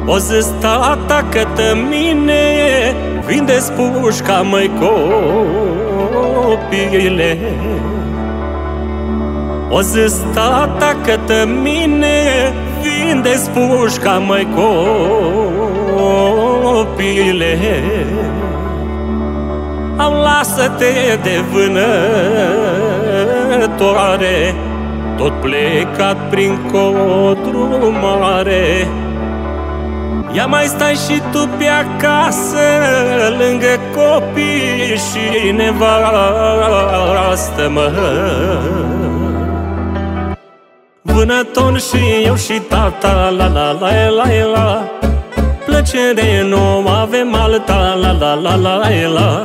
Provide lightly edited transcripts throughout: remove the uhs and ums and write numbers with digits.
O zis tata că-tă mine vinde-ți pușca, măi, copile. O zis tata că-tă mine vinde-ți pușca, măi, copile. Au lasă-te de vânătoare, tot plecat prin codru mare. Ia mai stai și tu pe acasă, lângă copii și nevastă, mă. Vânător și eu și tata, la la la la la. Plăcere nu avem alta, la la la la la.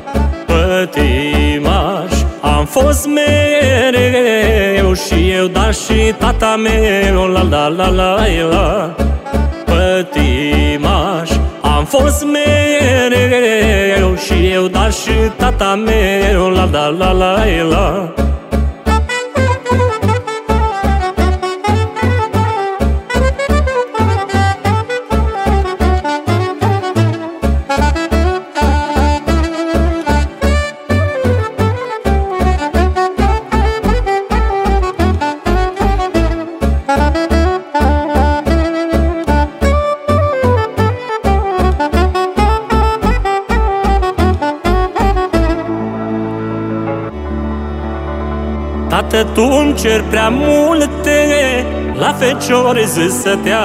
Pătimaș am fost mereu și eu, dar și tata meu, la la la la la. Pătimaș am fost mereu și eu, dar și tata meu, la la la la la. Tată, tu îmi cer prea multe, la feciori zis să te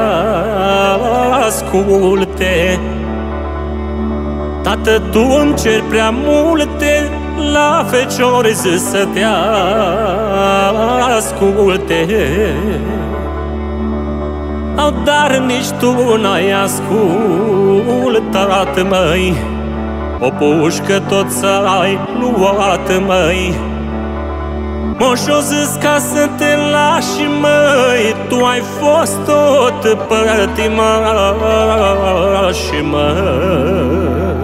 asculte. Tată, tu îmi cer prea multe, la feciori zis să te asculte. Au, dar nici tu n-ai ascultat, măi, o pușcă tot să-ai luat, măi. Moș-o zis ca să te lași, măi, tu ai fost tot pătimaș, măi.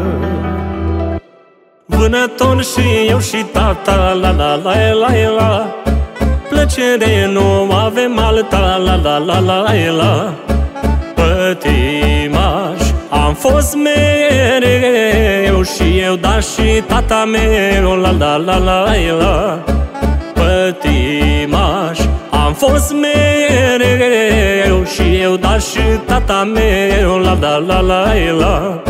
Vânător și eu și tata, la la la la la. Plăcere nu avem alta, la la la la la. Pătimaș am fost mereu și eu, dar și tata meu, la la la la la. Pătimaș am fost mereu și eu, dar și tata meu, la la la la la.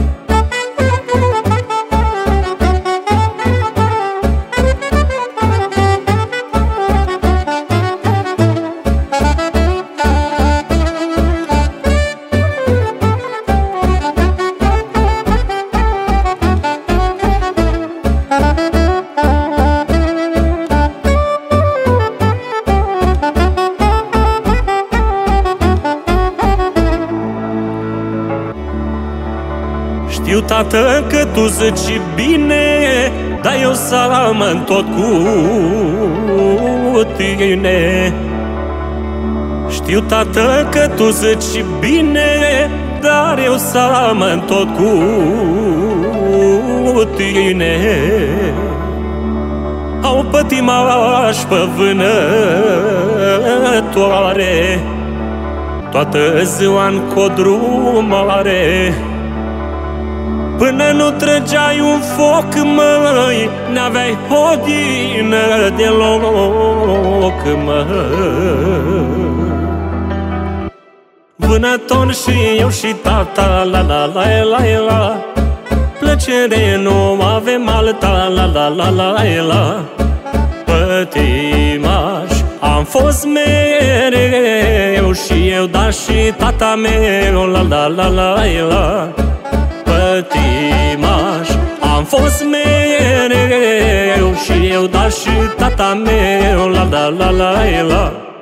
Știu, tată, că tu zici bine, dar eu seamăn tot cu tine. Știu, tată, că tu zici bine, dar eu seamăn tot cu tine. Au, pătimaș pe vânătoare, toată ziua-n codru mare. Până nu trăgeai un foc, măi, n-aveai hodină deloc, măi. Vânător și eu și tata, la la la la la. Plăcere nu avem alta, la la la la la. Pătimaș am fost mereu și eu, dar și tata meu, la la la la la. Pătimaș am fost mereu și eu, dar și tata meu, la la la la la.